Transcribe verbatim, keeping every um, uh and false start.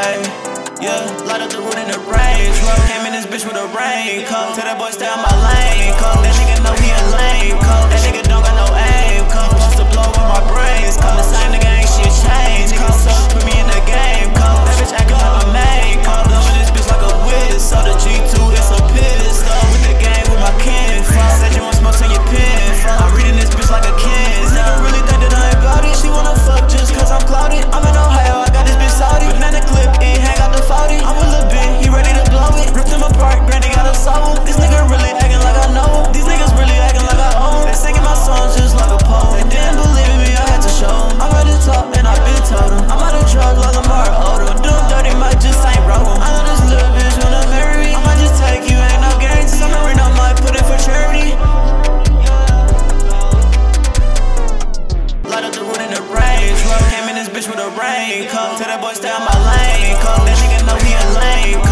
ayy. Yeah, light up the root in the range. Came in this bitch with a raincoat. Tell that boy stay on my lane, coat. That nigga know he a lame, coat. That nigga don't got no aim, coat. Supposed to blow up my brains, coat. The same nigga ain't shit changed, coat. So put me in the game, coat. That bitch acting like my main, coat. Blowing this bitch like a whiz. So the G two is a pistol. With the game with my kin, fuck. Said you want smoke on your pen, fuck. I'm reading this bitch like a kin. Nigga really think that I ain't bout it. She wanna fuck just cause I'm clouded. I'm in Ohio, I got this bitch Saudi. Banana clip, it hang out the forty. I'm a little bit, he ready to blow it. Ripped him apart, granny got a soul. This nigga really acting like I know him. These niggas really acting like I own. They singing my songs just like a poem. They didn't believe in me, I had to show them. I'm at the top and I been told them. I'm out of drugs like Lamar Odom. Do them dirty, might just ain't roll them. I know this little bitch wanna marry me. I might just take you, ain't no guarantee. Some arena might put it for charity. Light up the root in the range. Came in this bitch with a raincoat. Tell that boy stay on my lane, coat. That nigga know he a lame,